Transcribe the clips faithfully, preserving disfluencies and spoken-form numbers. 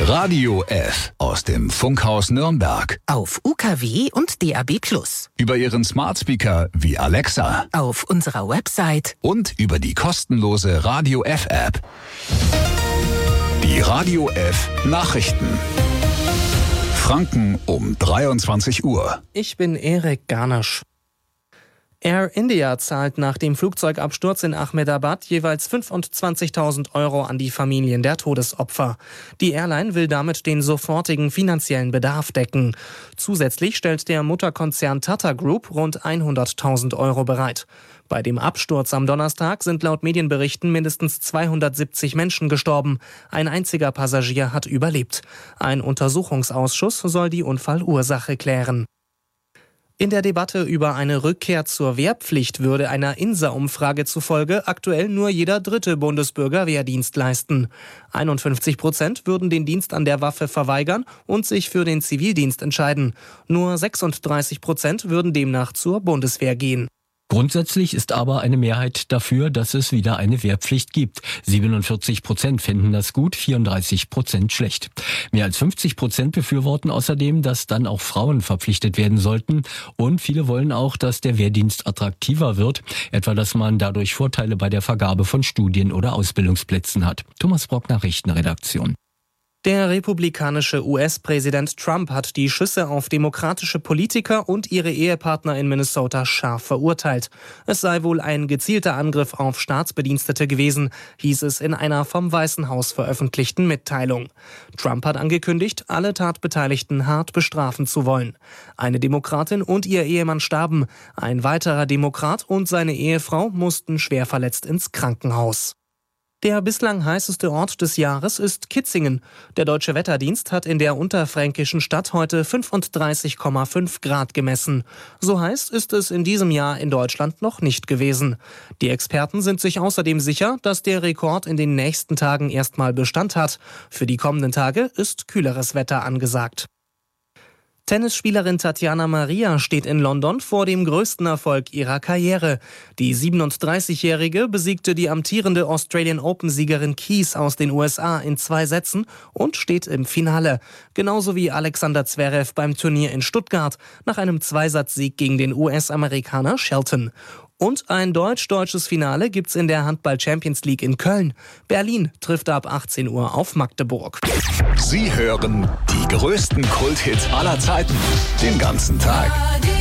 Radio F aus dem Funkhaus Nürnberg. Auf U K W und D A B plus. Über Ihren Smart Speaker wie Alexa. Auf unserer Website. Und über die kostenlose Radio F App. Die Radio F Nachrichten. Franken um dreiundzwanzig Uhr. Ich bin Erik Garnasch. Air India zahlt nach dem Flugzeugabsturz in Ahmedabad jeweils fünfundzwanzigtausend Euro an die Familien der Todesopfer. Die Airline will damit den sofortigen finanziellen Bedarf decken. Zusätzlich stellt der Mutterkonzern Tata Group rund hunderttausend Euro bereit. Bei dem Absturz am Donnerstag sind laut Medienberichten mindestens zweihundertsiebzig Menschen gestorben. Ein einziger Passagier hat überlebt. Ein Untersuchungsausschuss soll die Unfallursache klären. In der Debatte über eine Rückkehr zur Wehrpflicht würde einer I N S A-Umfrage zufolge aktuell nur jeder dritte Bundesbürger Wehrdienst leisten. einundfünfzig Prozent würden den Dienst an der Waffe verweigern und sich für den Zivildienst entscheiden. Nur sechsunddreißig Prozent würden demnach zur Bundeswehr gehen. Grundsätzlich ist aber eine Mehrheit dafür, dass es wieder eine Wehrpflicht gibt. siebenundvierzig Prozent finden das gut, vierunddreißig Prozent schlecht. Mehr als fünfzig Prozent befürworten außerdem, dass dann auch Frauen verpflichtet werden sollten. Und viele wollen auch, dass der Wehrdienst attraktiver wird, etwa dass man dadurch Vorteile bei der Vergabe von Studien- oder Ausbildungsplätzen hat. Thomas Brock, Nachrichtenredaktion. Der republikanische U S-Präsident Trump hat die Schüsse auf demokratische Politiker und ihre Ehepartner in Minnesota scharf verurteilt. Es sei wohl ein gezielter Angriff auf Staatsbedienstete gewesen, hieß es in einer vom Weißen Haus veröffentlichten Mitteilung. Trump hat angekündigt, alle Tatbeteiligten hart bestrafen zu wollen. Eine Demokratin und ihr Ehemann starben. Ein weiterer Demokrat und seine Ehefrau mussten schwer verletzt ins Krankenhaus. Der bislang heißeste Ort des Jahres ist Kitzingen. Der Deutsche Wetterdienst hat in der unterfränkischen Stadt heute fünfunddreißig Komma fünf Grad gemessen. So heiß ist es in diesem Jahr in Deutschland noch nicht gewesen. Die Experten sind sich außerdem sicher, dass der Rekord in den nächsten Tagen erstmal Bestand hat. Für die kommenden Tage ist kühleres Wetter angesagt. Tennisspielerin Tatjana Maria steht in London vor dem größten Erfolg ihrer Karriere. Die siebenunddreißigjährige besiegte die amtierende Australian Open-Siegerin Keys aus den U S A in zwei Sätzen und steht im Finale. Genauso wie Alexander Zverev beim Turnier in Stuttgart nach einem Zweisatzsieg gegen den U S-Amerikaner Shelton. Und ein deutsch-deutsches Finale gibt's in der Handball-Champions League in Köln. Berlin trifft ab achtzehn Uhr auf Magdeburg. Sie hören die größten Kulthits aller Zeiten den ganzen Tag.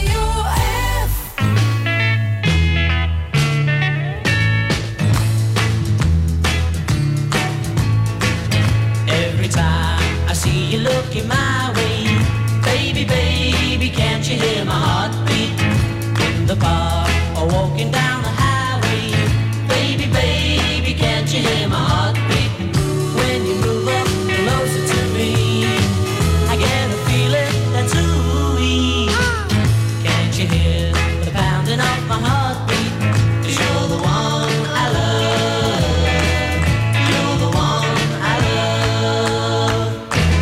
Every time I see you looking my way, baby, baby, can't you hear my heartbeat? In the park or walking down the highway, baby, baby, can't you hear my heartbeat? When you move up closer to me, I get a feeling that's ooey. Can't you hear the pounding of my heartbeat? 'Cause you're the one I love. You're the one I love.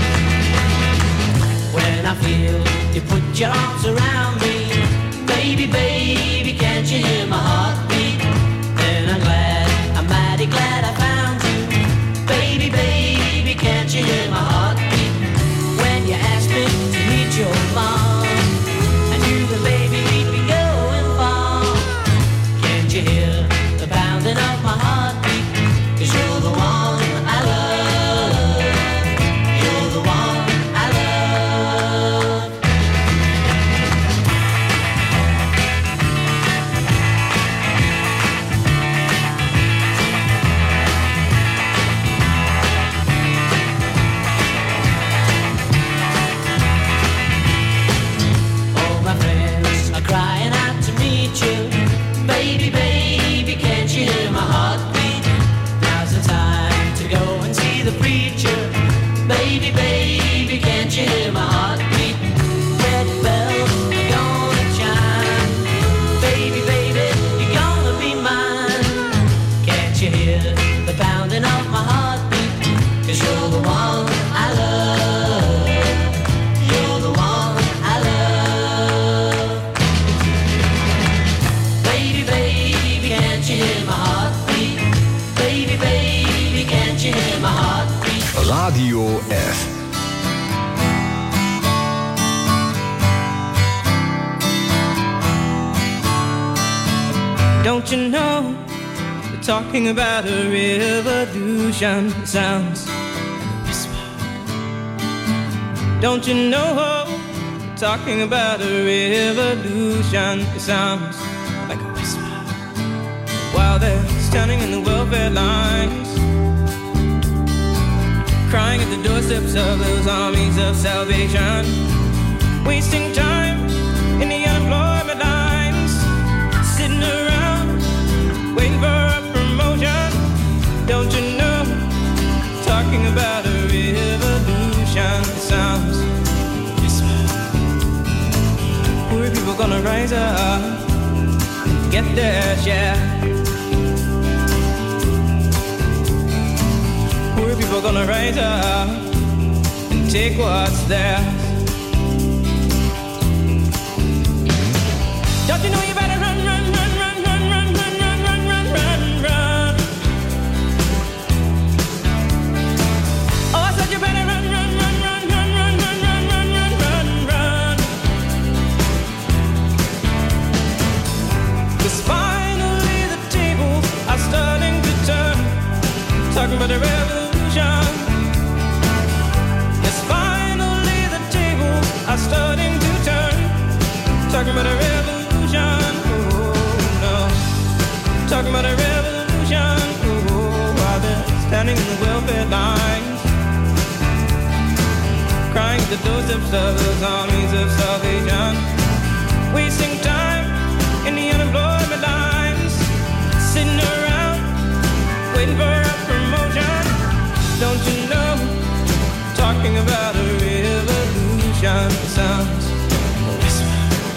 When I feel you put your arms around me, baby, baby, can't you hear my heartbeat? Then I'm glad, I'm mighty glad I found you. Baby, baby, can't you hear my heartbeat? When you asked me to meet your mom, I knew the baby we'd be going far. Can't you hear the pounding of my heartbeat? 'Cause you're the one I love. You're the one I love. All my friends are crying out to meet you. Baby, baby, can't you hear my heartbeat? Now's the time to go and see the preacher. Baby, baby, can't you hear my heartbeat? Red bells are gonna chime. Baby, baby, you're gonna be mine. Can't you hear the pounding of my heartbeat? 'Cause you're the one I love. You're the one I love. Baby, baby, can't you hear my heartbeat? Baby, baby, can't you hear my heartbeat? Radio F. Don't you know, they're talking about a revolution. It sounds like a whisper. Don't you know, they're talking about a revolution. It sounds like a whisper. While they're standing in the welfare lines, crying at the doorsteps of those armies of salvation, wasting time in the unemployment lines, sitting around waiting for a promotion. Don't you know, talking about a revolution. It sounds whisper. Poor people gonna rise up, get their share. Poor people gonna rise up and take what's theirs. Don't you know you better run, run, run, run, run, run, run, run, run, run, run, run. Oh, I said you better run, run, run, run, run, run, run, run, run, run, run, run. 'Cause finally the tables are starting to turn, talking about the revolution. Yes, finally the tables are starting to turn, talking about a revolution. Oh no, talking about a revolution. Oh, while they're standing in the welfare lines, crying at the doorsteps of those armies of salvation, wasting time in the unemployment lines, sitting around waiting for a promotion. Don't you know, talking about a revolution sounds a whisper.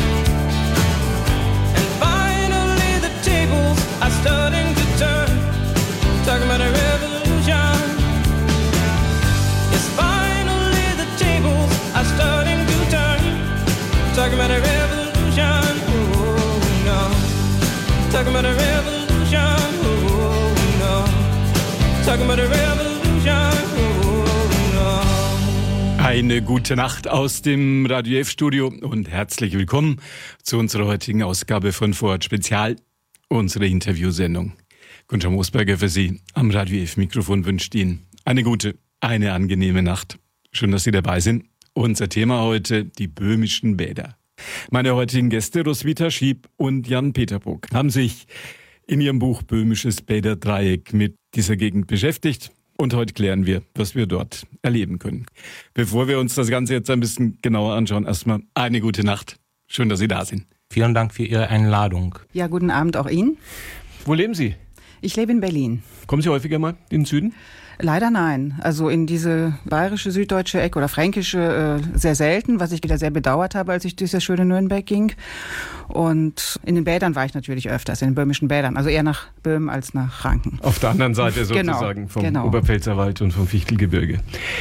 And finally the tables are starting to turn, talking about a revolution. Yes, finally the tables are starting to turn, talking about a revolution. Oh no, talking about a revolution. Oh no, talking about a revolution. Eine gute Nacht aus dem Radio F-Studio und herzlich willkommen zu unserer heutigen Ausgabe von Vorort Spezial, unsere Interviewsendung. Gunther Moosberger für Sie am Radio F-Mikrofon wünscht Ihnen eine gute, eine angenehme Nacht. Schön, dass Sie dabei sind. Unser Thema heute, die böhmischen Bäder. Meine heutigen Gäste, Roswitha Schieb und Jan Peterburg, haben sich in ihrem Buch Böhmisches Bäderdreieck mit dieser Gegend beschäftigt. Und heute klären wir, was wir dort erleben können. Bevor wir uns das Ganze jetzt ein bisschen genauer anschauen, erstmal eine gute Nacht. Schön, dass Sie da sind. Vielen Dank für Ihre Einladung. Ja, guten Abend auch Ihnen. Wo leben Sie? Ich lebe in Berlin. Kommen Sie häufiger mal in den Süden? Leider nein. Also in diese bayerische, süddeutsche Ecke oder fränkische äh, sehr selten, was ich wieder sehr bedauert habe, als ich durch das schöne Nürnberg ging. Und in den Bädern war ich natürlich öfters, in den böhmischen Bädern. Also eher nach Böhmen als nach Franken. Auf der anderen Seite sozusagen, genau, vom genau. Oberpfälzerwald und vom Fichtelgebirge.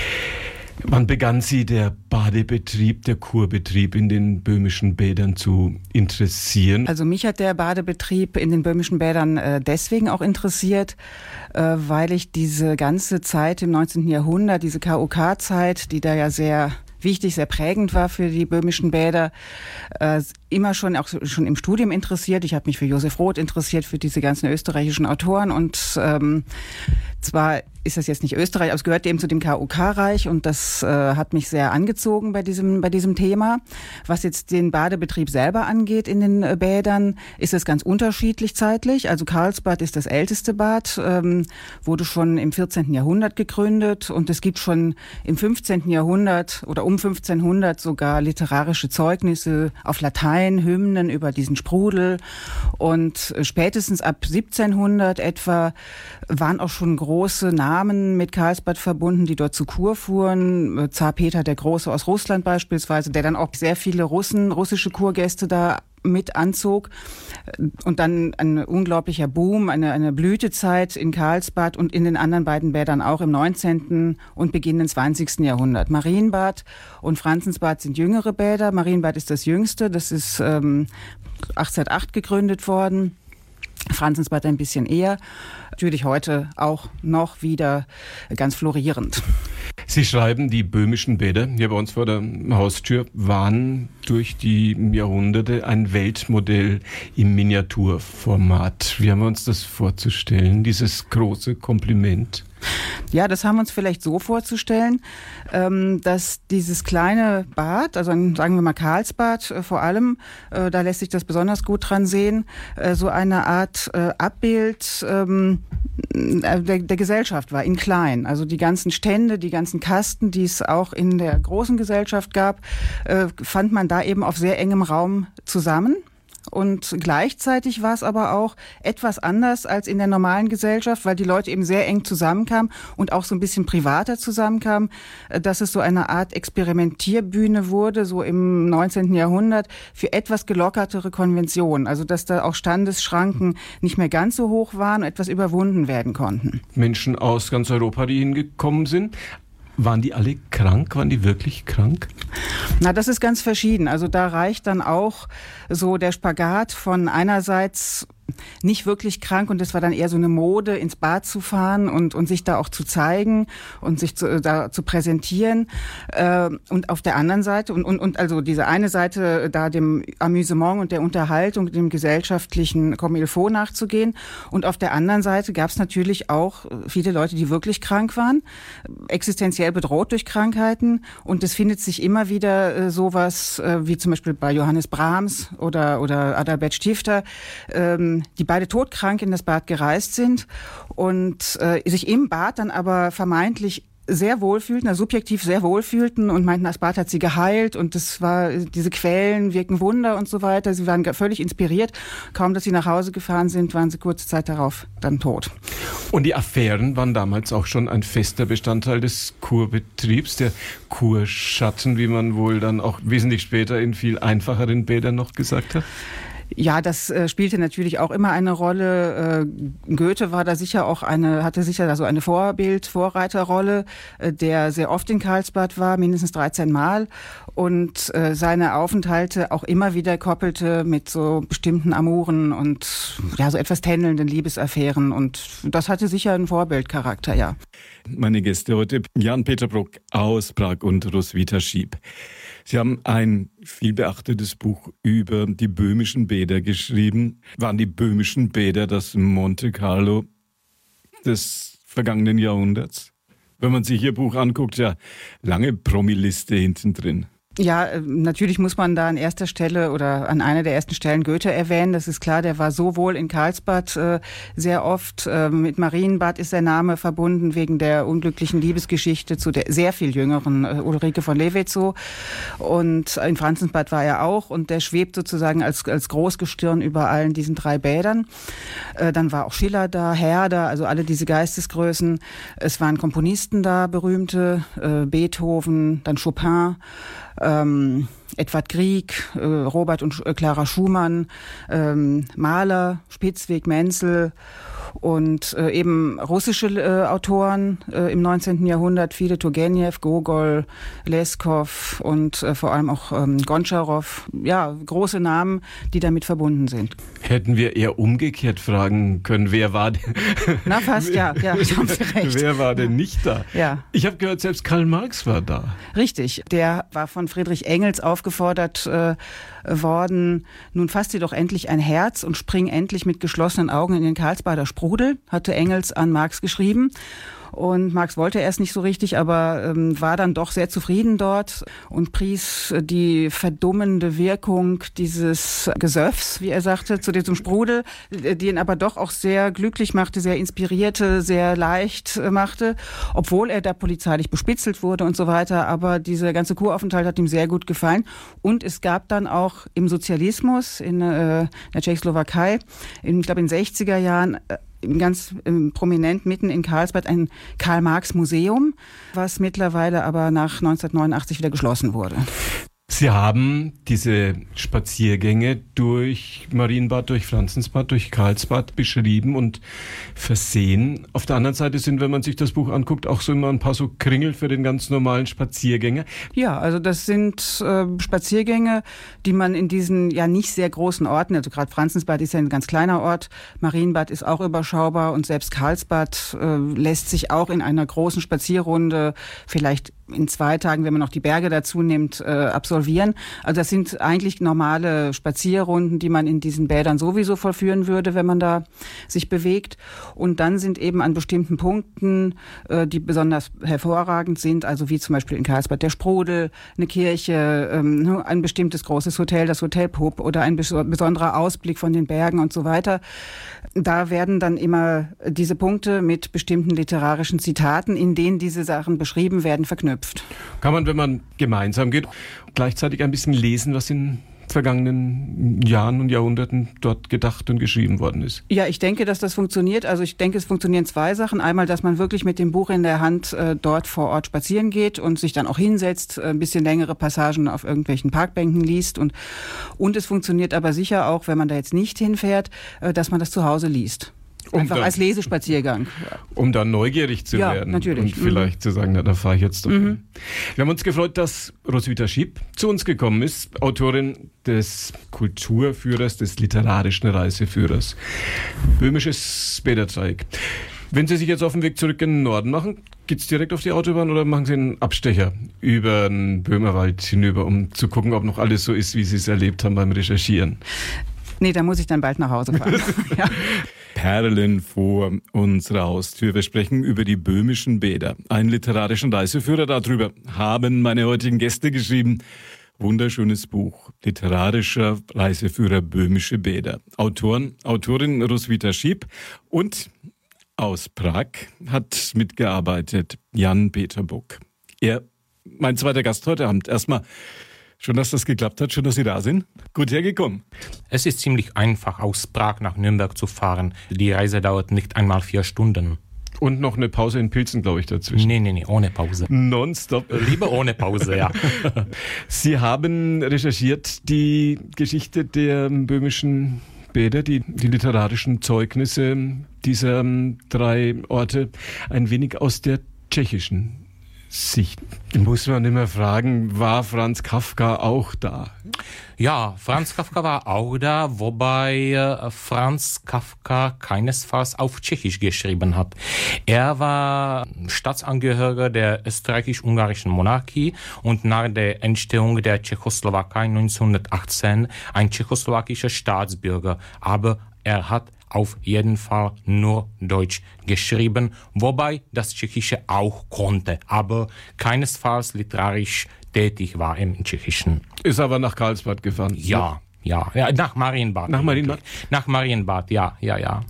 Wann begann Sie der Badebetrieb, der Kurbetrieb in den böhmischen Bädern zu interessieren? Also mich hat der Badebetrieb in den böhmischen Bädern äh, deswegen auch interessiert, äh, weil ich diese ganze Zeit im neunzehnten Jahrhundert, diese K O K-Zeit, die da ja sehr wichtig, sehr prägend war für die böhmischen Bäder, äh, immer schon auch schon im Studium interessiert. Ich habe mich für Josef Roth interessiert, für diese ganzen österreichischen Autoren und ähm, zwar ist das jetzt nicht Österreich, aber es gehört eben zu dem K O K-Reich und das äh, hat mich sehr angezogen bei diesem bei diesem Thema. Was jetzt den Badebetrieb selber angeht in den äh, Bädern, ist es ganz unterschiedlich zeitlich. Also Karlsbad ist das älteste Bad, ähm, wurde schon im vierzehnten Jahrhundert gegründet und es gibt schon im fünfzehnten Jahrhundert oder um fünfzehnhundert sogar literarische Zeugnisse auf Latein, Hymnen über diesen Sprudel und äh, spätestens ab siebzehnhundert etwa waren auch schon große Namen mit Karlsbad verbunden, die dort zu Kur fuhren. Zar Peter der Große aus Russland beispielsweise, der dann auch sehr viele Russen, russische Kurgäste da mit anzog. Und dann ein unglaublicher Boom, eine, eine Blütezeit in Karlsbad und in den anderen beiden Bädern auch im neunzehnten und beginnenden zwanzigsten Jahrhundert. Marienbad und Franzensbad sind jüngere Bäder. Marienbad ist das jüngste, das ist ähm, achtzehnhundertacht gegründet worden. Franzensbad ein bisschen eher. Natürlich heute auch noch wieder ganz florierend. Sie schreiben, die böhmischen Bäder hier bei uns vor der Haustür waren durch die Jahrhunderte ein Weltmodell im Miniaturformat. Wie haben wir uns das vorzustellen, dieses große Kompliment? Ja, das haben wir uns vielleicht so vorzustellen, dass dieses kleine Bad, also sagen wir mal Karlsbad vor allem, da lässt sich das besonders gut dran sehen, so eine Art Abbild der, der Gesellschaft war, in klein. Also die ganzen Stände, die ganzen Kasten, die es auch in der großen Gesellschaft gab, fand man da eben auf sehr engem Raum zusammen. Und gleichzeitig war es aber auch etwas anders als in der normalen Gesellschaft, weil die Leute eben sehr eng zusammenkamen und auch so ein bisschen privater zusammenkamen, dass es so eine Art Experimentierbühne wurde, so im neunzehnten Jahrhundert, für etwas gelockertere Konventionen. Also dass da auch Standesschranken nicht mehr ganz so hoch waren und etwas überwunden werden konnten. Menschen aus ganz Europa, die hingekommen sind. Waren die alle krank? Waren die wirklich krank? Na, das ist ganz verschieden. Also da reicht dann auch so der Spagat von einerseits nicht wirklich krank und es war dann eher so eine Mode, ins Bad zu fahren und, und sich da auch zu zeigen und sich zu, da zu präsentieren. Äh, und auf der anderen Seite, und, und, und also diese eine Seite da dem Amüsement und der Unterhaltung, dem gesellschaftlichen Comme-il-faut nachzugehen. Und auf der anderen Seite gab es natürlich auch viele Leute, die wirklich krank waren, existenziell bedroht durch Krankheiten. Und es findet sich immer wieder äh, sowas, äh, wie zum Beispiel bei Johannes Brahms oder, oder Adalbert Stifter, ähm, die beide todkrank in das Bad gereist sind und äh, sich im Bad dann aber vermeintlich sehr wohlfühlten, also subjektiv sehr wohlfühlten und meinten, das Bad hat sie geheilt und das war, diese Quellen wirken Wunder und so weiter. Sie waren völlig inspiriert. Kaum, dass sie nach Hause gefahren sind, waren sie kurze Zeit darauf dann tot. Und die Affären waren damals auch schon ein fester Bestandteil des Kurbetriebs, der Kurschatten, wie man wohl dann auch wesentlich später in viel einfacheren Bädern noch gesagt hat? Ja, das äh, spielte natürlich auch immer eine Rolle. Äh, Goethe war da sicher auch eine, hatte sicher da so eine Vorbild-, Vorreiterrolle, äh, der sehr oft in Karlsbad war, mindestens dreizehn Mal und äh, seine Aufenthalte auch immer wieder koppelte mit so bestimmten Amuren und ja, so etwas tändelnden Liebesaffären und das hatte sicher einen Vorbildcharakter, ja. Meine Gäste heute, Jan-Peter Bruck aus Prag und Roswitha Schieb. Sie haben ein vielbeachtetes Buch über die böhmischen Bäder geschrieben. Waren die böhmischen Bäder das Monte Carlo des vergangenen Jahrhunderts? Wenn man sich Ihr Buch anguckt, ja, lange Promiliste hinten drin. Ja, natürlich muss man da an erster Stelle oder an einer der ersten Stellen Goethe erwähnen. Das ist klar, der war sowohl in Karlsbad äh, sehr oft. Äh, mit Marienbad ist der Name verbunden wegen der unglücklichen Liebesgeschichte zu der sehr viel jüngeren äh, Ulrike von Levetzow. Und in Franzensbad war er auch. Und der schwebt sozusagen als, als Großgestirn über allen diesen drei Bädern. Äh, dann war auch Schiller da, Herder, also alle diese Geistesgrößen. Es waren Komponisten da, berühmte, äh, Beethoven, dann Chopin, Ähm, Edvard Grieg, äh, Robert und äh, Clara Schumann, ähm, Mahler, Spitzweg, Menzel und äh, eben russische äh, Autoren äh, im neunzehnten Jahrhundert, viele Turgenev, Gogol, Leskov und äh, vor allem auch ähm, Gontscharow. Ja, große Namen, die damit verbunden sind. Hätten wir eher umgekehrt fragen können, wer war denn... Na fast, ja, ja, haben Sie recht. Wer war denn nicht da? Ja. Ich habe gehört, selbst Karl Marx war da. Richtig, der war von Friedrich Engels aufgefordert äh, worden, nun fass dir doch endlich ein Herz und spring endlich mit geschlossenen Augen in den Karlsbader Sprudel, hatte Engels an Marx geschrieben. Und Marx wollte erst nicht so richtig, aber ähm, war dann doch sehr zufrieden dort und pries die verdummende Wirkung dieses Gesöffs, wie er sagte, zu diesem Sprudel, die ihn aber doch auch sehr glücklich machte, sehr inspirierte, sehr leicht äh, machte, obwohl er da polizeilich bespitzelt wurde und so weiter. Aber dieser ganze Kuraufenthalt hat ihm sehr gut gefallen. Und es gab dann auch im Sozialismus, in, äh, in der Tschechoslowakei, in, ich glaube in den sechziger Jahren, äh, ganz ähm, prominent mitten in Karlsbad ein Karl-Marx-Museum, was mittlerweile aber nach neunzehnhundertneunundachtzig wieder geschlossen wurde. Sie haben diese Spaziergänge durch Marienbad, durch Franzensbad, durch Karlsbad beschrieben und versehen. Auf der anderen Seite sind, wenn man sich das Buch anguckt, auch so immer ein paar so Kringel für den ganz normalen Spaziergänger. Ja, also das sind äh, Spaziergänge, die man in diesen ja nicht sehr großen Orten, also gerade Franzensbad ist ja ein ganz kleiner Ort, Marienbad ist auch überschaubar und selbst Karlsbad äh, lässt sich auch in einer großen Spazierrunde vielleicht in zwei Tagen, wenn man noch die Berge dazu nimmt, äh, absolvieren. Also das sind eigentlich normale Spazierrunden, die man in diesen Bädern sowieso vollführen würde, wenn man da sich bewegt. Und dann sind eben an bestimmten Punkten, äh, die besonders hervorragend sind, also wie zum Beispiel in Karlsbad der Sprudel, eine Kirche, ähm, ein bestimmtes großes Hotel, das Hotel Pupp oder ein bes- besonderer Ausblick von den Bergen und so weiter. Da werden dann immer diese Punkte mit bestimmten literarischen Zitaten, in denen diese Sachen beschrieben werden, verknüpft. Kann man, wenn man gemeinsam geht, gleichzeitig ein bisschen lesen, was in vergangenen Jahren und Jahrhunderten dort gedacht und geschrieben worden ist? Ja, ich denke, dass das funktioniert. Also ich denke, es funktionieren zwei Sachen. Einmal, dass man wirklich mit dem Buch in der Hand äh, dort vor Ort spazieren geht und sich dann auch hinsetzt, äh, ein bisschen längere Passagen auf irgendwelchen Parkbänken liest. Und, und es funktioniert aber sicher auch, wenn man da jetzt nicht hinfährt, äh, dass man das zu Hause liest. Um Einfach dann, als Lesespaziergang. Um dann neugierig zu ja, werden. Natürlich. Und vielleicht mhm. zu sagen, na, da fahre ich jetzt doch. Mhm. Wir haben uns gefreut, dass Roswitha Schiep zu uns gekommen ist, Autorin des Kulturführers, des literarischen Reiseführers. Böhmisches Bäderdreieck. Wenn Sie sich jetzt auf den Weg zurück in den Norden machen, geht's direkt auf die Autobahn oder machen Sie einen Abstecher über den Böhmerwald hinüber, um zu gucken, ob noch alles so ist, wie Sie es erlebt haben beim Recherchieren? Nee, da muss ich dann bald nach Hause fahren. ja. Perlen vor unserer Haustür. Wir sprechen über die böhmischen Bäder. Einen literarischen Reiseführer darüber haben meine heutigen Gäste geschrieben. Wunderschönes Buch. Literarischer Reiseführer Böhmische Bäder. Autoren, Autorin Roswitha Schiep und aus Prag hat mitgearbeitet Jan-Peter Buck. Er, mein zweiter Gast heute Abend. Erstmal schön, dass das geklappt hat, schön, dass Sie da sind. Gut hergekommen. Es ist ziemlich einfach, aus Prag nach Nürnberg zu fahren. Die Reise dauert nicht einmal vier Stunden. Und noch eine Pause in Pilzen, glaube ich, dazwischen. Nee, nee, nee, ohne Pause. Nonstop. Lieber ohne Pause, ja. Sie haben recherchiert die Geschichte der böhmischen Bäder, die, die literarischen Zeugnisse dieser drei Orte, ein wenig aus der tschechischen Sicht. Muss man immer fragen, war Franz Kafka auch da? Ja, Franz Kafka war auch da, wobei äh, Franz Kafka keinesfalls auf Tschechisch geschrieben hat. Er war Staatsangehöriger der österreichisch-ungarischen Monarchie und nach der Entstehung der Tschechoslowakei neunzehnhundertachtzehn ein tschechoslowakischer Staatsbürger. Aber er hat auf jeden Fall nur Deutsch geschrieben, wobei das Tschechische auch konnte, aber keinesfalls literarisch tätig war im Tschechischen. Ist aber nach Karlsbad gefahren? Ja, ja, ja, nach Marienbad. Nach Marienbad? Nach Marienbad, ja, ja, ja.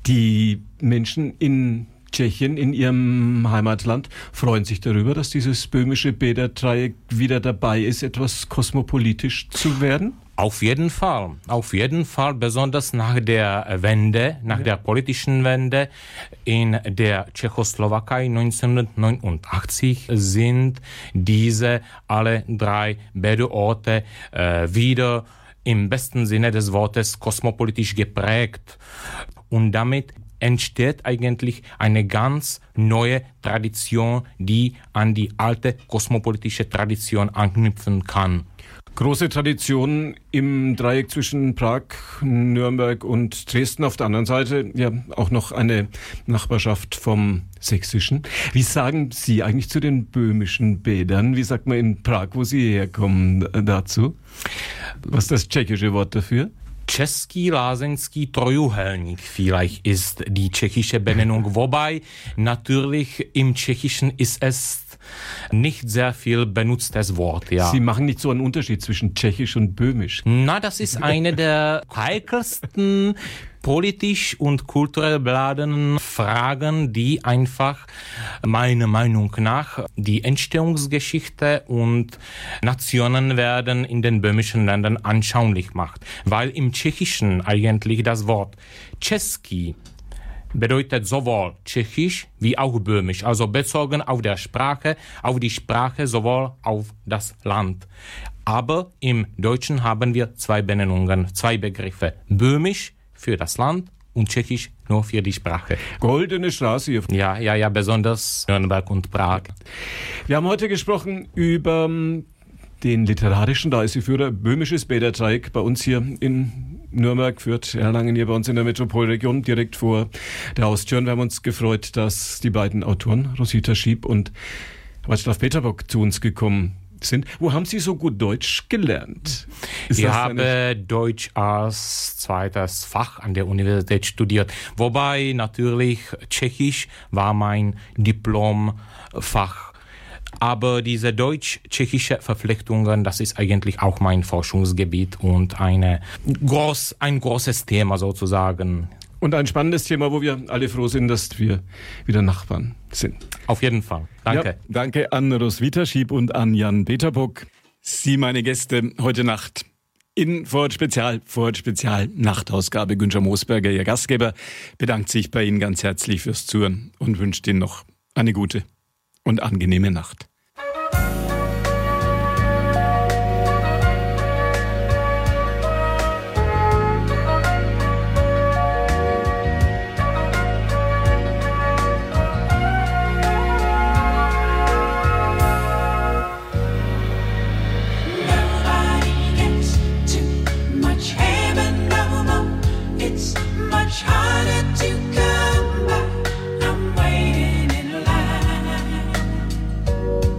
Die Menschen in Tschechien, in ihrem Heimatland, freuen sich darüber, dass dieses böhmische Bäderdreieck wieder dabei ist, etwas kosmopolitisch zu werden? Auf jeden Fall, auf jeden Fall, besonders nach der Wende, nach ja. der politischen Wende in der Tschechoslowakei neunzehnhundertneunundachtzig sind diese alle drei Bäderorte äh, wieder im besten Sinne des Wortes kosmopolitisch geprägt. Und damit entsteht eigentlich eine ganz neue Tradition, die an die alte kosmopolitische Tradition anknüpfen kann. Große Tradition im Dreieck zwischen Prag, Nürnberg und Dresden. Auf der anderen Seite ja auch noch eine Nachbarschaft vom Sächsischen. Wie sagen Sie eigentlich zu den böhmischen Bädern? Wie sagt man in Prag, wo Sie herkommen, dazu? Was ist das tschechische Wort dafür? Český lázeňský Trojuhelník vielleicht ist die tschechische Benennung, wobei natürlich im Tschechischen ist es nicht sehr viel benutztes Wort, ja. Sie machen nicht so einen Unterschied zwischen Tschechisch und Böhmisch? Na, das ist eine der heikelsten politisch und kulturell beladenen Fragen, die einfach meiner Meinung nach die Entstehungsgeschichte und Nationenwerden in den böhmischen Ländern anschaulich macht. Weil im Tschechischen eigentlich das Wort Český bedeutet sowohl Tschechisch wie auch Böhmisch, also bezogen auf der Sprache, auf die Sprache sowohl auf das Land. Aber im Deutschen haben wir zwei Benennungen, zwei Begriffe. Böhmisch für das Land und Tschechisch nur für die Sprache. Goldene Straße hier. Ja, ja, ja, besonders Nürnberg und Prag. Wir haben heute gesprochen über den literarischen Reiseführer Böhmisches Bäderdreieck bei uns hier in Nürnberg, Fürth, Erlangen, hier bei uns in der Metropolregion, direkt vor der Haustür. Und wir haben uns gefreut, dass die beiden Autoren, Roswitha Schiep und Václav Peterbock, zu uns gekommen sind. Wo haben Sie so gut Deutsch gelernt? Ist ich habe Deutsch als zweites Fach an der Universität studiert, wobei natürlich Tschechisch war mein Diplomfach. Aber diese deutsch-tschechische Verflechtungen, das ist eigentlich auch mein Forschungsgebiet und eine groß, ein großes Thema sozusagen. Und ein spannendes Thema, wo wir alle froh sind, dass wir wieder Nachbarn sind. Auf jeden Fall. Danke. Ja, danke an Roswitha Schiep und an Jan Peterbock. Sie, meine Gäste, heute Nacht in Vorort Spezial, Vorort Spezial Nachtausgabe. Günther Moosberger, Ihr Gastgeber, bedankt sich bei Ihnen ganz herzlich fürs Zuhören und wünscht Ihnen noch eine gute und angenehme Nacht. Harder to come by. I'm waiting in line.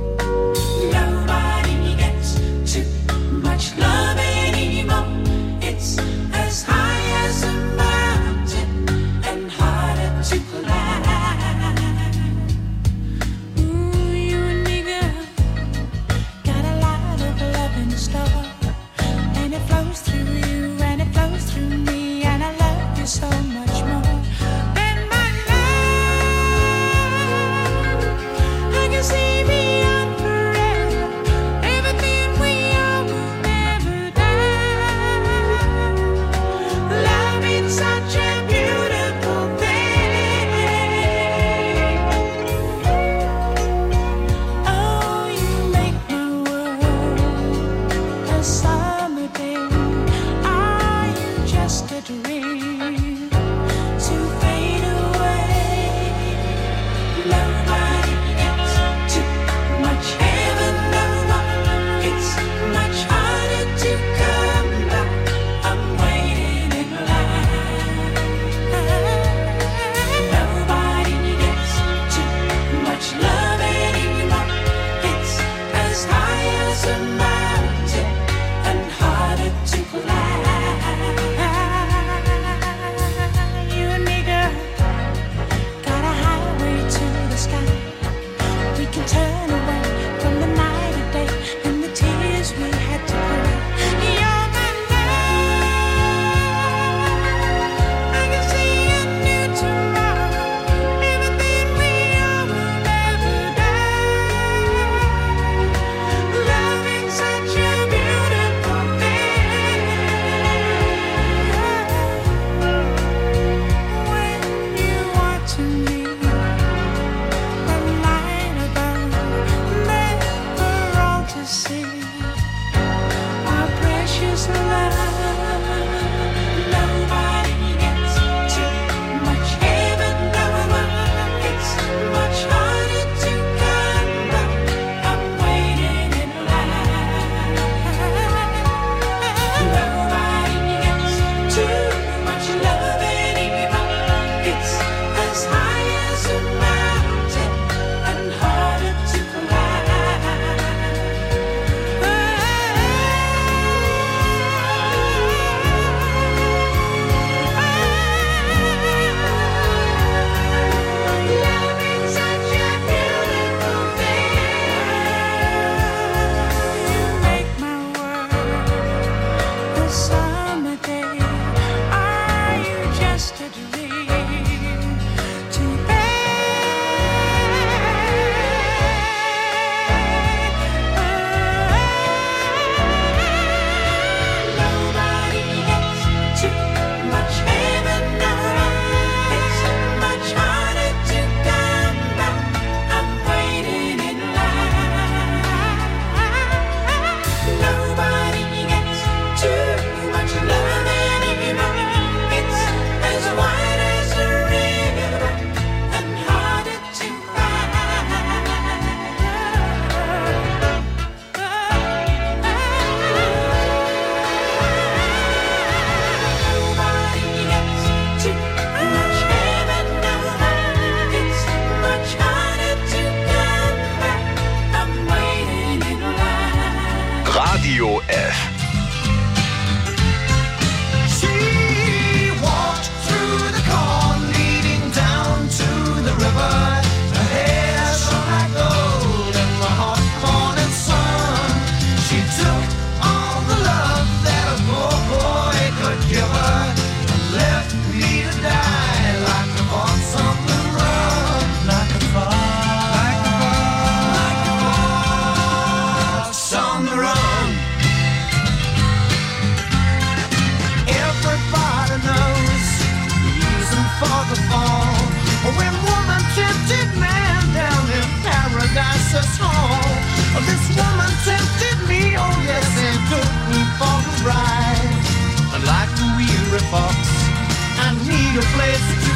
princess hall. This woman tempted me, oh yes, and took me for a ride. Like a weary fox, I need a place to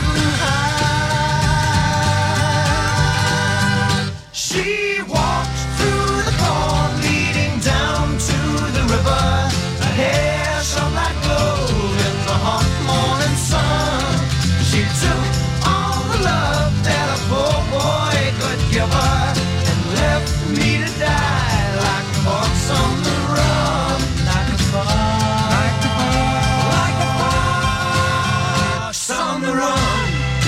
hide. She walked through the corn leading down to the river. Her hair shone like gold in the hot morning sun. She took all the love that a poor boy could give her and left me to die like a fox on the run. Like a fox, like a fox, like a fox on the run.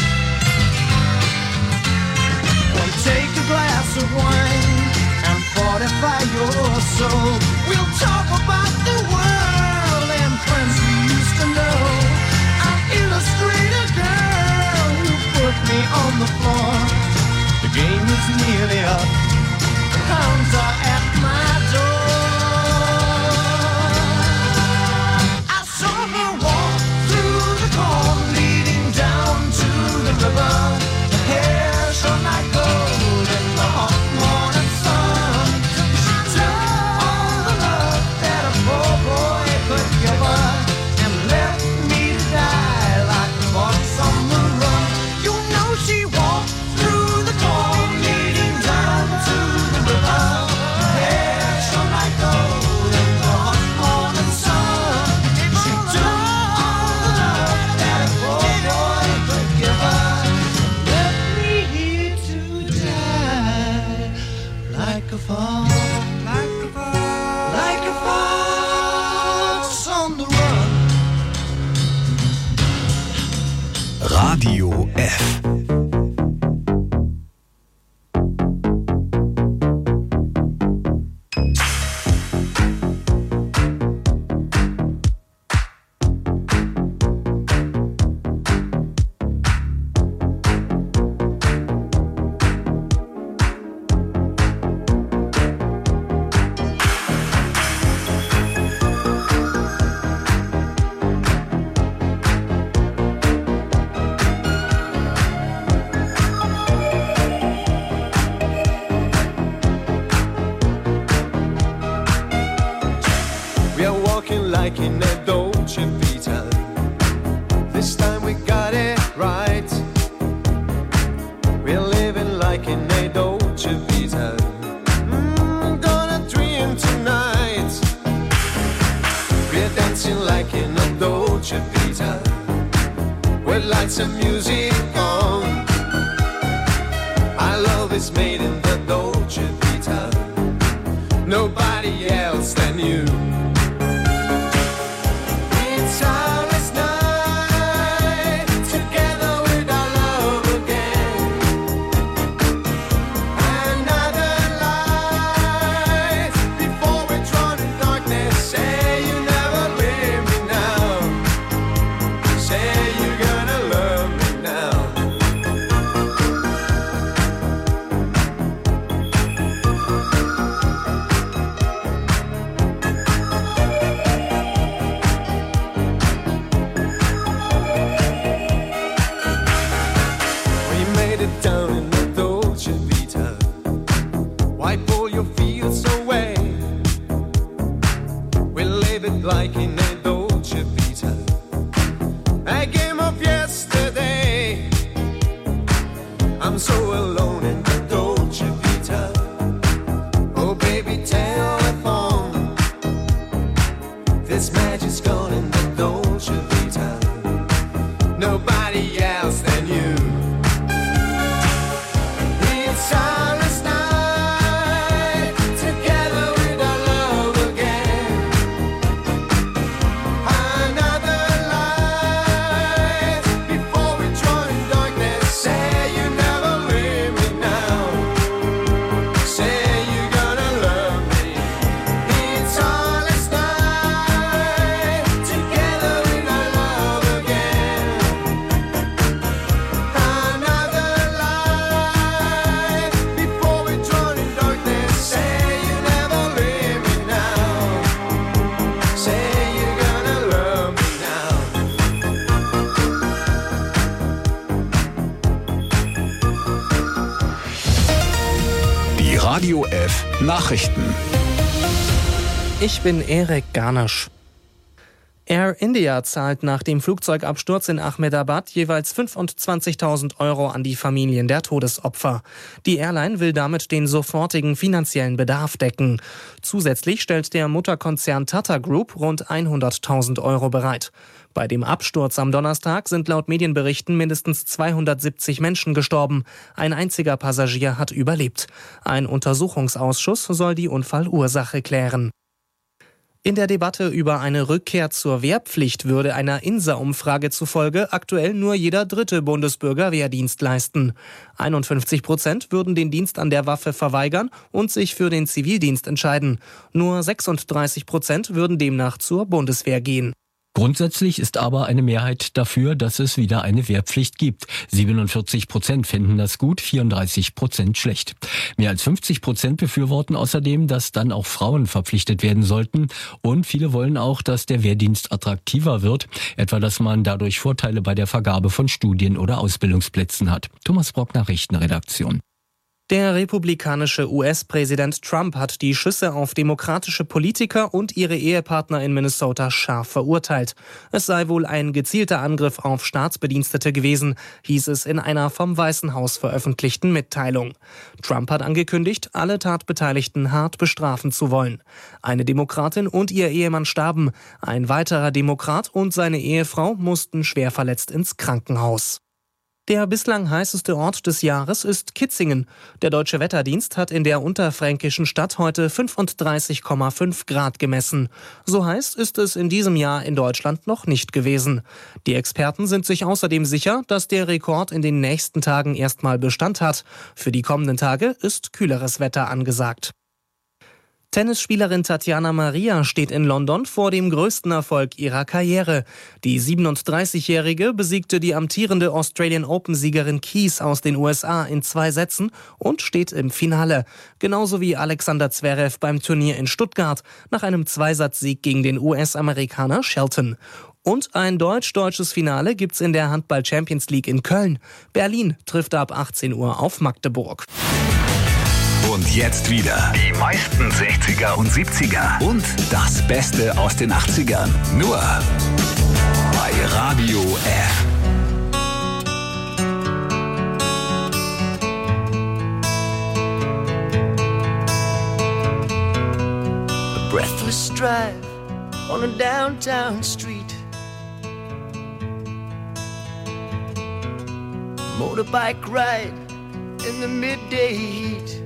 Well, take a glass of wine and fortify your soul. We'll talk about the world and friends we used to know. I'll illustrate a girl who put me on the floor. The game is nearly up. The hounds are at my door. I saw her walk through the corn leading down to the river. Her hair shone like gold in the hot morning sun. She took all the love that a poor boy could give her and left me to die like a fox on the run. You know she walked through the corn leading down to the river. Her hair shone like gold in the hot morning sun. She took all the love that a poor boy could give her and left me here to die like a fox, like a fox, like a fox on the run. Radio F. We are walking like in a Dolce Vita. This time we got it right. We're living like in a Dolce Vita. Mm, gonna dream tonight. We're dancing like in a Dolce Vita. With lights and music on. Our love is made in the Dolce Vita. Nobody else than you. It's our last night together with our love again. Another light before we drown in darkness. Say you never leave me now. Say you're gonna love me now. We made it down in the Dolce Vita. Wipe all your fears away. We live it like in a Dolce Vita. A game of yesterday. I'm so alone in the Dolce Vita. Oh baby, telephone. This magic's gone in the Dolce Vita. Nobody else than you. It's our last night together with our love again. Radio F Nachrichten. Ich bin Erik Garnasch. Air India zahlt nach dem Flugzeugabsturz in Ahmedabad jeweils fünfundzwanzigtausend Euro an die Familien der Todesopfer. Die Airline will damit den sofortigen finanziellen Bedarf decken. Zusätzlich stellt der Mutterkonzern Tata Group rund hunderttausend Euro bereit. Bei dem Absturz am Donnerstag sind laut Medienberichten mindestens zweihundertsiebzig Menschen gestorben. Ein einziger Passagier hat überlebt. Ein Untersuchungsausschuss soll die Unfallursache klären. In der Debatte über eine Rückkehr zur Wehrpflicht würde einer I N S A-Umfrage zufolge aktuell nur jeder dritte Bundesbürger Wehrdienst leisten. einundfünfzig Prozent würden den Dienst an der Waffe verweigern und sich für den Zivildienst entscheiden. Nur sechsunddreißig Prozent würden demnach zur Bundeswehr gehen. Grundsätzlich ist aber eine Mehrheit dafür, dass es wieder eine Wehrpflicht gibt. siebenundvierzig Prozent fänden das gut, vierunddreißig Prozent schlecht. Mehr als fünfzig Prozent befürworten außerdem, dass dann auch Frauen verpflichtet werden sollten. Und viele wollen auch, dass der Wehrdienst attraktiver wird, etwa dass man dadurch Vorteile bei der Vergabe von Studien- oder Ausbildungsplätzen hat. Thomas Brock, Nachrichtenredaktion. Der republikanische U S-Präsident Trump hat die Schüsse auf demokratische Politiker und ihre Ehepartner in Minnesota scharf verurteilt. Es sei wohl ein gezielter Angriff auf Staatsbedienstete gewesen, hieß es in einer vom Weißen Haus veröffentlichten Mitteilung. Trump hat angekündigt, alle Tatbeteiligten hart bestrafen zu wollen. Eine Demokratin und ihr Ehemann starben, ein weiterer Demokrat und seine Ehefrau mussten schwer verletzt ins Krankenhaus. Der bislang heißeste Ort des Jahres ist Kitzingen. Der Deutsche Wetterdienst hat in der unterfränkischen Stadt heute fünfunddreißig Komma fünf Grad gemessen. So heiß ist es in diesem Jahr in Deutschland noch nicht gewesen. Die Experten sind sich außerdem sicher, dass der Rekord in den nächsten Tagen erstmal Bestand hat. Für die kommenden Tage ist kühleres Wetter angesagt. Tennisspielerin Tatjana Maria steht in London vor dem größten Erfolg ihrer Karriere. Die siebenunddreißigjährige besiegte die amtierende Australian Open-Siegerin Keys aus den U S A in zwei Sätzen und steht im Finale. Genauso wie Alexander Zverev beim Turnier in Stuttgart nach einem Zweisatzsieg gegen den U S-Amerikaner Shelton. Und ein deutsch-deutsches Finale gibt's in der Handball-Champions League in Köln. Berlin trifft ab achtzehn Uhr auf Magdeburg. Und jetzt wieder die meisten sechziger und siebziger und das Beste aus den achtzigern. Nur bei Radio F. A breathless drive on a downtown street. Motorbike ride in the midday heat.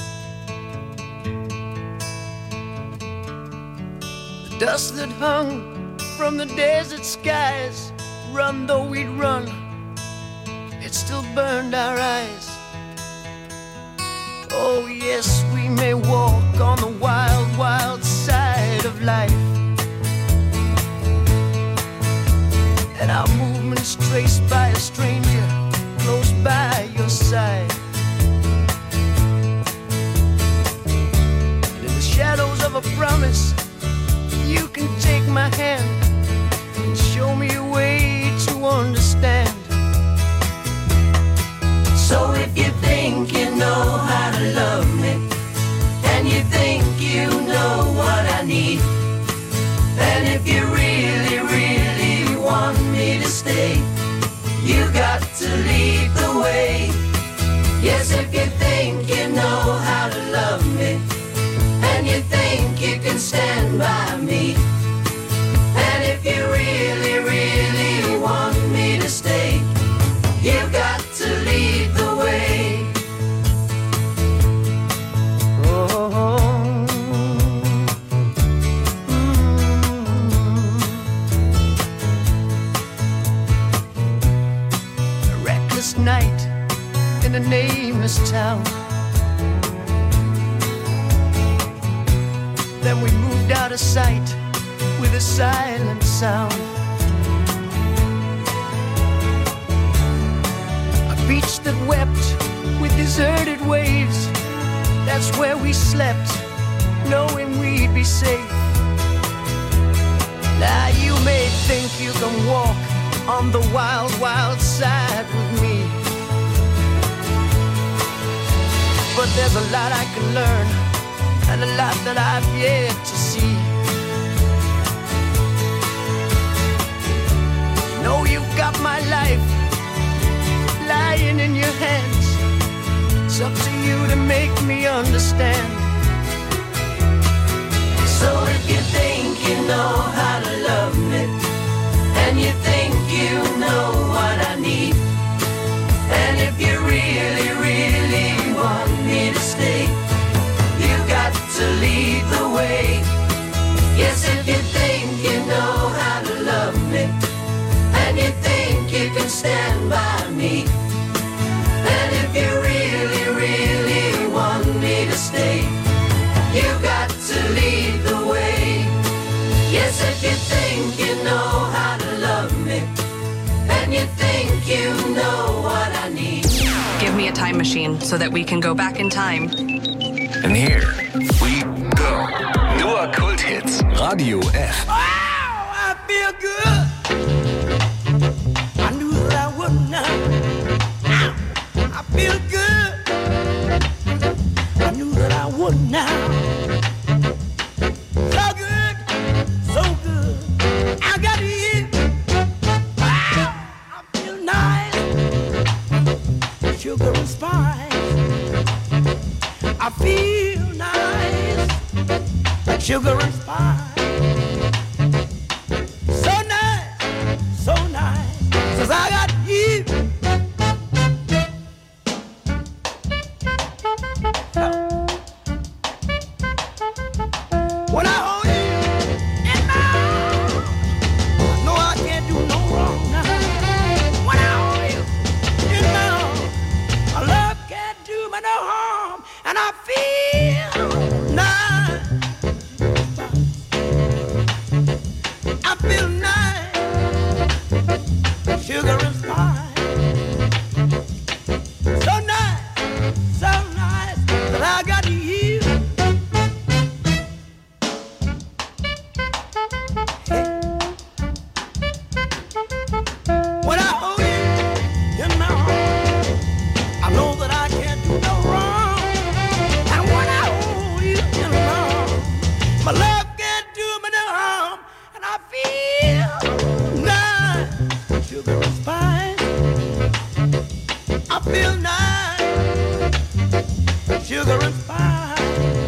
Dust that hung from the desert skies, run though we'd run, it still burned our eyes. Oh yes, we may walk on the wild, wild side of life, and our movements traced by a stranger close by your side. And in the shadows of a promise, you can take my hand and show me a way to understand. So if you think you know how to love me, and you think you know what I need, and if you really, really want me to stay, you got to lead the way. Yes, if you think you know how to love me, and you think you can stand by me, and if you really, really want me to stay, you've got to lead the way. Oh, mm. A reckless night in a nameless town. Then we moved out of sight with a silent sound. A beach that wept with deserted waves, that's where we slept, knowing we'd be safe. Now you may think you can walk on the wild, wild side with me, but there's a lot I can learn and a lot that I've yet to see. You know you've got my life lying in your hands. It's up to you to make me understand. So if you think you know how to love me, and you think you know what I need, and if you really, really want me to stay, you got to lead the way. Yes, if you think you know how to love me, and you think you can stand by me, and if you really, really want me to stay, you got to lead the way. Yes, if you think you know how to love me, and you think you know what I need. Give me a time machine so that we can go back in time. And here we go. Nur Kulthits. Radio F. Wow, I feel good. I knew that I would now. I feel good. I knew that I would now. So good, so good. I got you. Wow, I feel nice. Sugar and spice. I feel nice, like sugar and spice. So nice, so nice, 'cause I got you. When I hold you in my arms, I know I can't do no wrong now. When I hold you in my arms, my love can't do me no harm, and I feel nice. I feel nice, sugar and spice. So nice, so nice that I got you. When I hold you in my arms, I know that I can't do no wrong. And when I hold you in my arms, my love can't do me no harm, and I feel nice, sugar and spice. I feel nice, sugar and spice.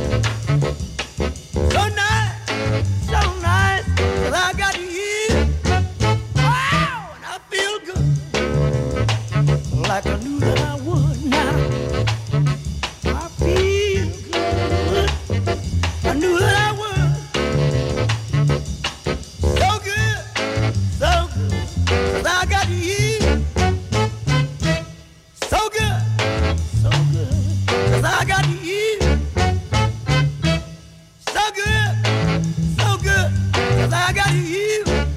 So nice, so nice that I got you. Wow, and I feel good, like I knew that I would now. I feel good, I knew that I would. So good, so good, 'cause I got you. So good, so good, 'cause I got you. So good, so good, 'cause I got you.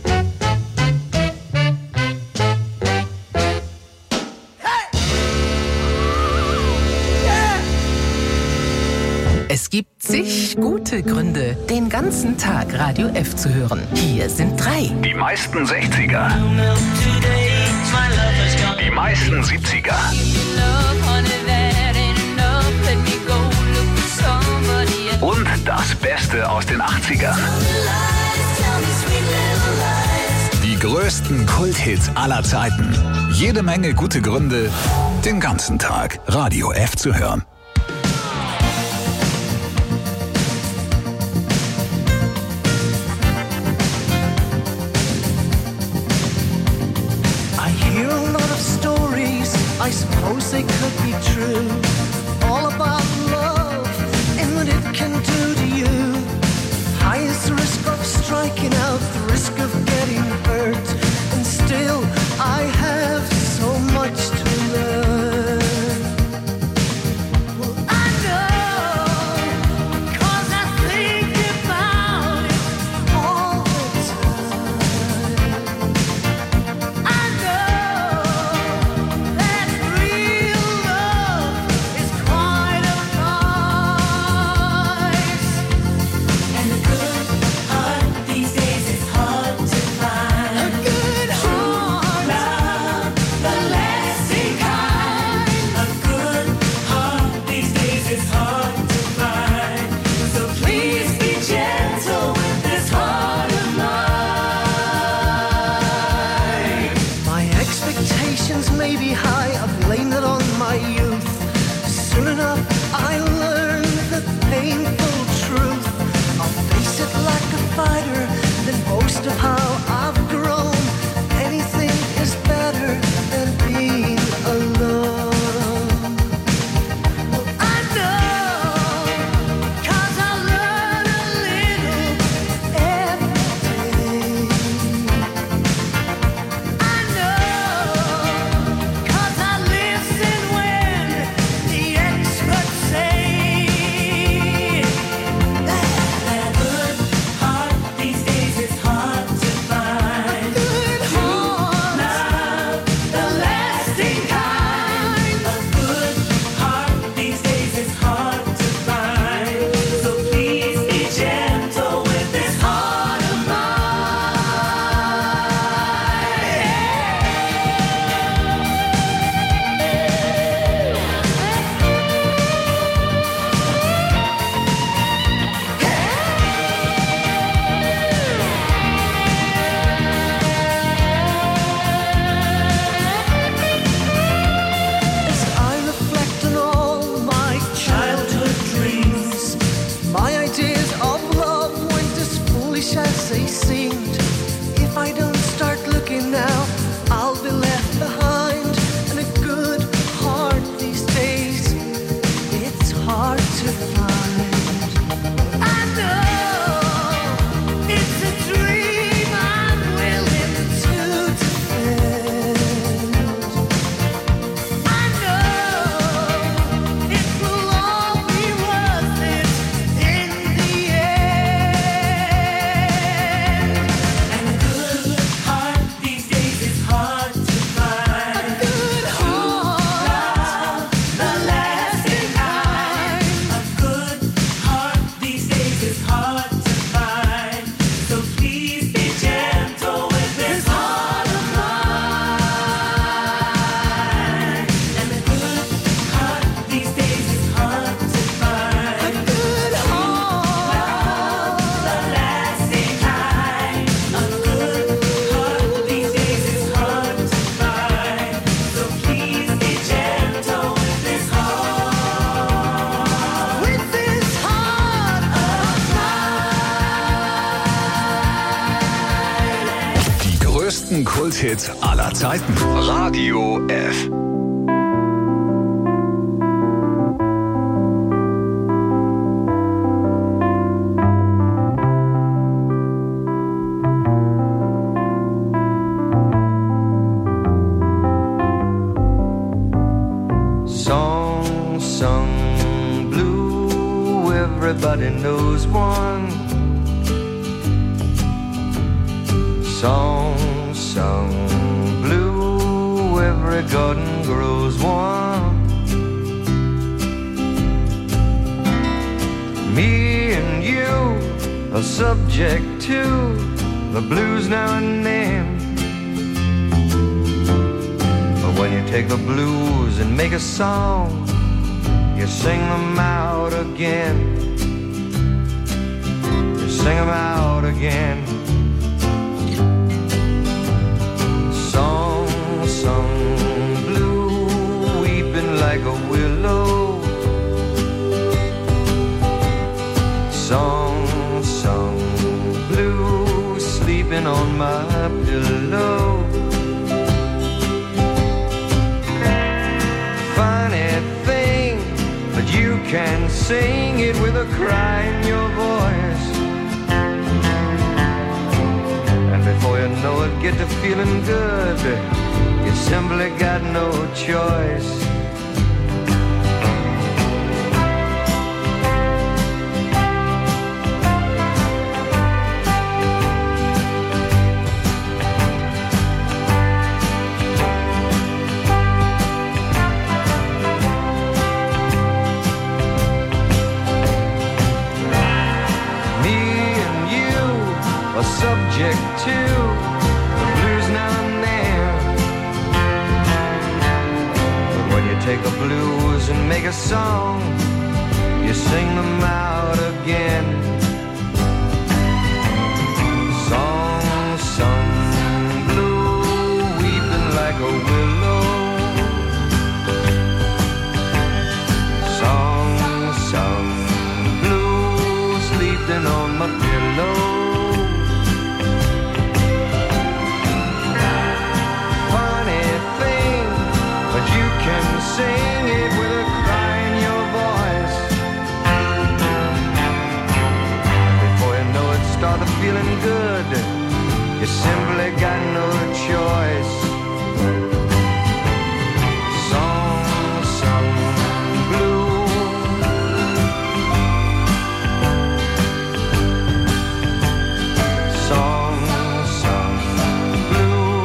Hey! Yeah! Es gibt zig gute Gründe, den ganzen Tag Radio F zu hören. Hier sind drei. Die meisten sechziger. Die meisten siebziger. Und das Beste aus den achtzigern. Die größten Kulthits aller Zeiten. Jede Menge gute Gründe, den ganzen Tag Radio F zu hören. I hear a lot of stories, I suppose they could be true. All about love and what it can do to you. Highest risk of striking out, the risk of getting hurt. And still I have so much to learn. Well, I know, 'cause I think about it all the time. I know that real love is quite a fight. größten Kulthit aller Zeiten. Radio F. Song sung blue, everybody knows one. Song sung blue, every garden grows one. Me and you are subject to the blues now and then. But when you take the blues and make a song, you sing them out again. You sing them out again. Song sung blue, weeping like a willow. Song sung blue, sleeping on my pillow. Funny thing, but you can sing it with a cry in your voice. And before you know it, get to feeling good. You simply got no choice. Subject to the blues now and then. But when you take the blues and make a song, you sing them out again. Song sung blue, weeping like a willow. Song sung blue, sleeping on my pillow. Sing it with a cry in your voice. And before you know it, start feeling good. You simply got no choice. Song sung blue. Song sung blue.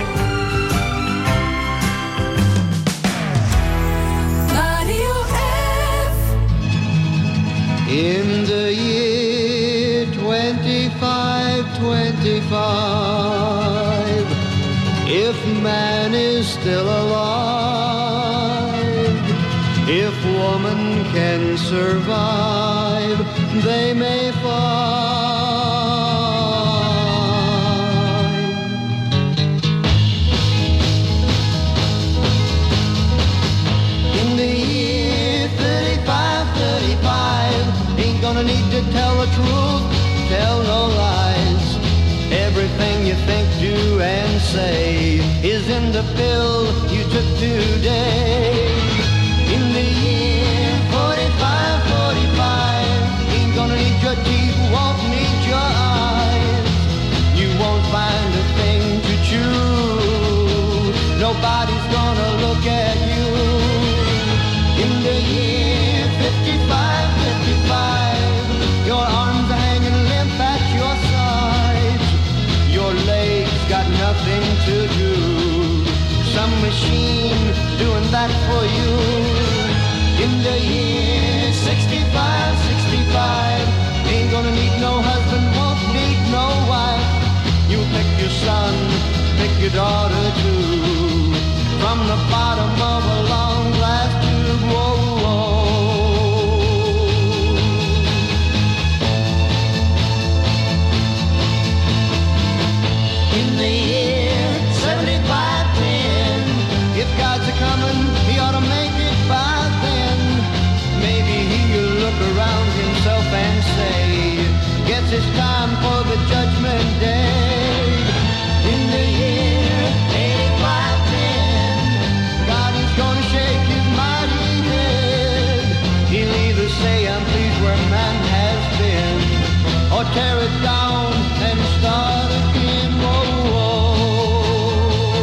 In the year twenty-five twenty-five, if man is still alive, if woman can survive, they may find. In the year thirty-five thirty-five, ain't gonna need to tell the truth, tell no lies. Everything you think, do, and say is in the pill you took today. In the year forty-five forty-five, ain't gonna need your teeth, won't need your eyes. You won't find a thing to chew, nobody's gonna look at you. In the year fifty-five fifty-five, your arms are hanging limp at your sides. Your legs got nothing to do, some machine doing that for you. In the year sixty-five sixty-five, ain't gonna need no husband, won't need no wife. You pick your son, pick your daughter too, from the bottom of a long glass tube. Whoa, whoa. In the year seventy-five ten, if God's a-coming, he ought to make it by then. Maybe he'll look around himself and say, guess it's time for the judgment day. In the year gonna tear it down and start again. Whoa, whoa.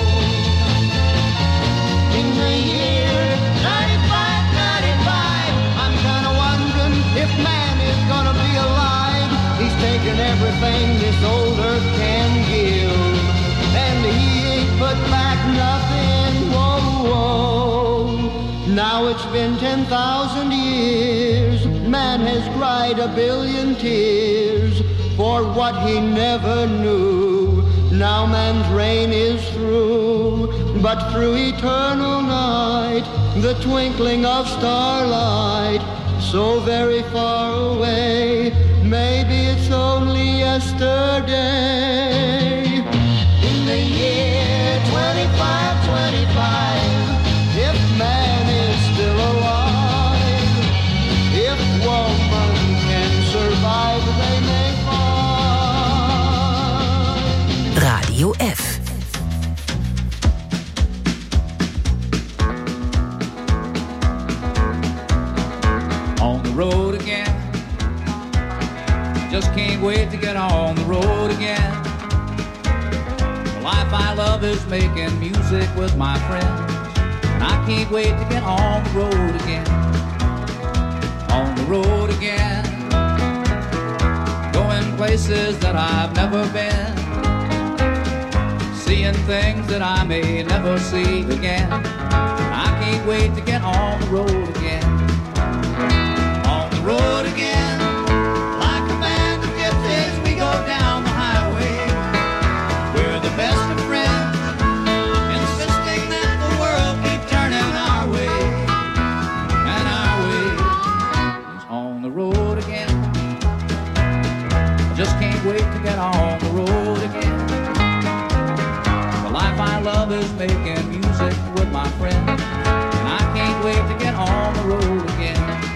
In the year ninety-five, ninety-five, I'm kinda wondering if man is gonna be alive. He's taken everything this old earth can give, and he ain't put back nothing. Whoa, whoa. Now it's been ten thousand years. Man has cried a billion tears for what he never knew. Now man's reign is through, but through eternal night, the twinkling of starlight, so very far away, maybe it's only yesterday. In the year twenty-five twenty-five, if man is still alive, if woman can survive, they may find. Radio F. On the road again. Just can't wait to get on the road again. The life I love is making music with my friends, and I can't wait to get on the road again. On the road again. Going places that I've never been, seeing things that I may never see again. And I can't wait to get on the road again. On the road again. Like a band of gypsies, we go down the highway. We're the best of friends, insisting that the world keep turning our way. And our way is on the road again. I just can't wait to get on the road again. The life I love is making music with my friends, and I can't wait to get on the road again.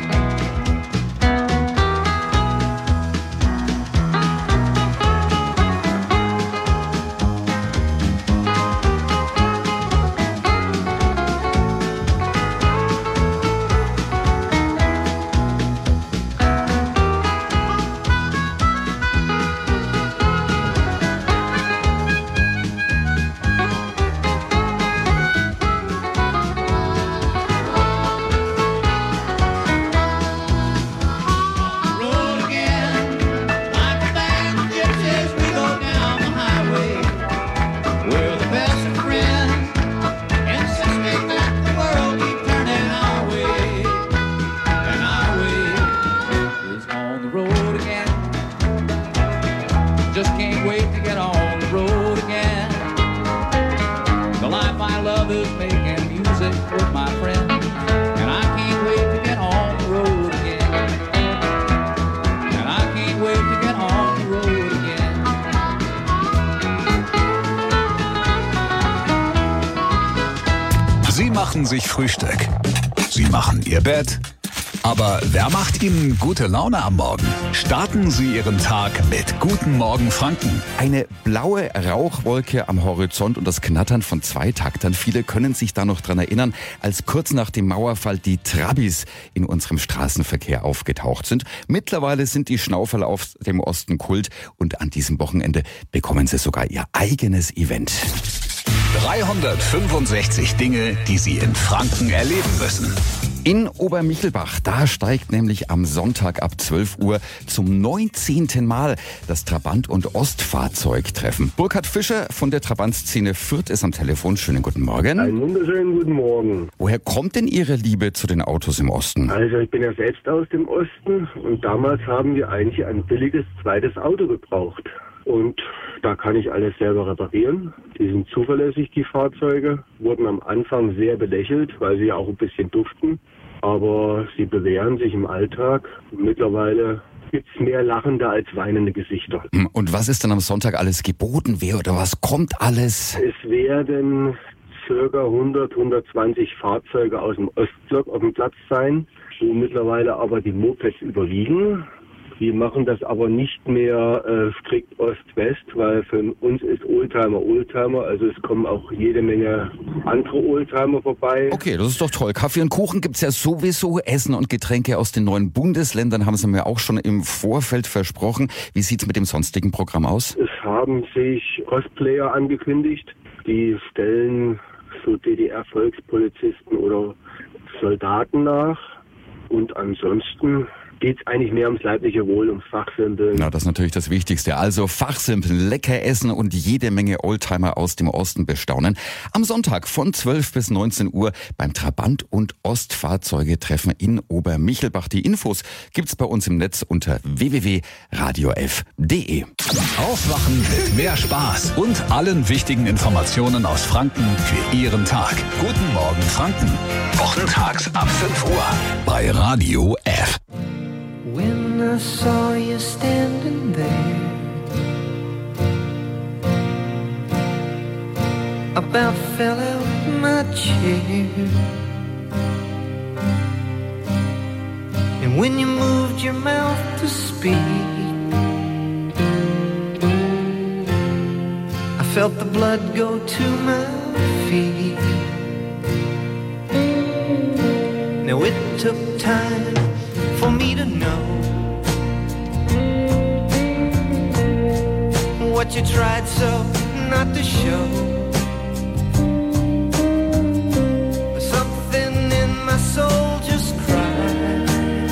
Sie machen sich Frühstück. Sie machen Ihr Bett. Aber wer macht Ihnen gute Laune am Morgen? Starten Sie Ihren Tag mit Guten Morgen Franken. Eine blaue Rauchwolke am Horizont und das Knattern von Zweitaktern. Viele können sich da noch dran erinnern, als kurz nach dem Mauerfall die Trabis in unserem Straßenverkehr aufgetaucht sind. Mittlerweile sind die Schnauferl aus dem Osten Kult und an diesem Wochenende bekommen sie sogar ihr eigenes Event. dreihundertfünfundsechzig Dinge, die Sie in Franken erleben müssen. In Obermichelbach, da steigt nämlich am Sonntag ab zwölf Uhr zum neunzehnten Mal das Trabant- und Ostfahrzeugtreffen. Burkhard Fischer von der Trabantszene Fürth ist am Telefon. Schönen guten Morgen. Einen wunderschönen guten Morgen. Woher kommt denn Ihre Liebe zu den Autos im Osten? Also ich bin ja selbst aus dem Osten und damals haben wir eigentlich ein billiges zweites Auto gebraucht. Und da kann ich alles selber reparieren. Die sind zuverlässig, die Fahrzeuge. Wurden am Anfang sehr belächelt, weil sie ja auch ein bisschen duften. Aber sie bewähren sich im Alltag. Mittlerweile gibt es mehr lachende als weinende Gesichter. Und was ist denn am Sonntag alles geboten? Wer oder was kommt alles? Es werden circa hundert, hundertzwanzig Fahrzeuge aus dem Ostblock auf dem Platz sein, wo mittlerweile aber die Mopeds überwiegen. Wir machen das aber nicht mehr äh, strikt Ost-West, weil für uns ist Oldtimer Oldtimer, also es kommen auch jede Menge andere Oldtimer vorbei. Okay, das ist doch toll. Kaffee und Kuchen gibt's ja sowieso. Essen und Getränke aus den neuen Bundesländern haben Sie mir auch schon im Vorfeld versprochen. Wie sieht's mit dem sonstigen Programm aus? Es haben sich Cosplayer angekündigt, die stellen so D D R-Volkspolizisten oder Soldaten nach. Und ansonsten geht es eigentlich mehr ums leibliche Wohl, ums Fachsimpeln. Na, das ist natürlich das Wichtigste. Also Fachsimpeln, lecker essen und jede Menge Oldtimer aus dem Osten bestaunen. Am Sonntag von zwölf bis neunzehn Uhr beim Trabant- und Ostfahrzeuge-Treffen in Obermichelbach. Die Infos gibt's bei uns im Netz unter w w w punkt radio f punkt d e. Aufwachen mit mehr Spaß und allen wichtigen Informationen aus Franken für Ihren Tag. Guten Morgen Franken. Wochentags ab fünf Uhr bei Radio F. When I saw you standing there, I about fell out my chair. And when you moved your mouth to speak, I felt the blood go to my feet. Now it took time for me to know what you tried so not to show. But something in my soul just cried.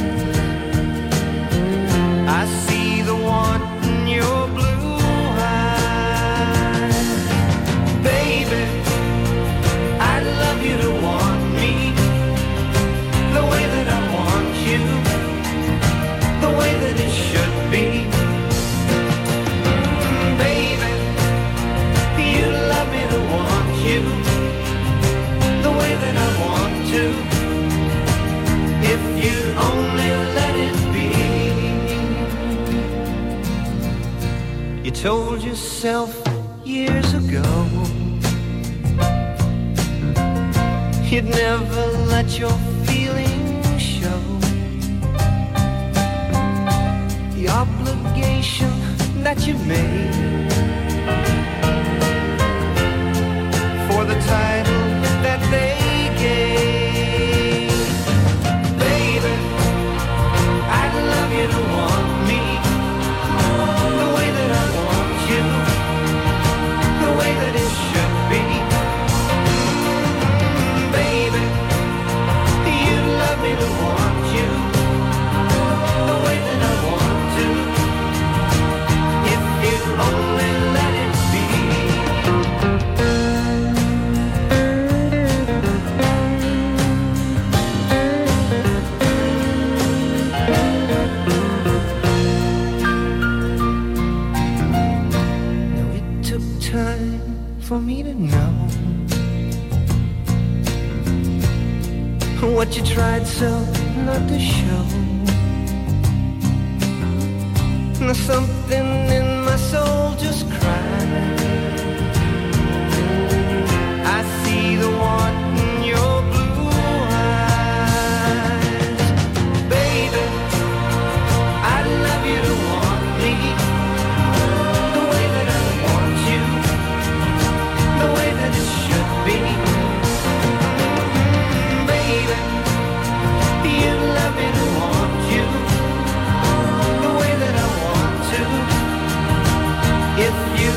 I see the want in your blue eyes. Baby, I'd love you to want me the way that I want you, the way that it should be. Mm, baby, you love me to want you the way that I want to, if you only let it be. You told yourself years ago you'd never let your feelings show. The obligation that you made for the title that they gave. Baby, I'd love you to want me the way that I want you, the way that it should be. Mm, baby, you love me to want you the way that I want to, if you only let it be. Now it took time for me to know what you tried so not to show. Now something in my soul just cried. I see the want in your blue eyes. Baby, I'd love you to want me the way that I want you, the way that it should be. Mm, baby, you love me to want you the way that I want to, if you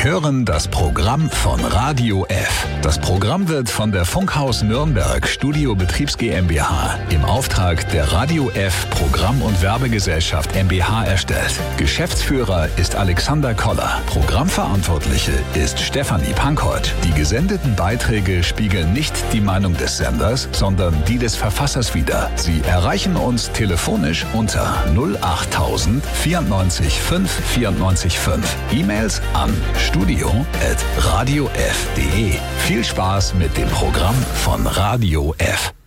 Sie hören das Programm von Radio F. Das Programm wird von der Funkhaus Nürnberg Studio Betriebs GmbH im Auftrag der Radio F Programm- und Werbegesellschaft M B H erstellt. Geschäftsführer ist Alexander Koller. Programmverantwortliche ist Stefanie Pankott. Die gesendeten Beiträge spiegeln nicht die Meinung des Senders, sondern die des Verfassers wider. Sie erreichen uns telefonisch unter null achttausend vierundneunzig fünf vierundneunzig fünf. E-Mails an studio at radiof punkt de. Viel Spaß mit dem Programm von Radio F.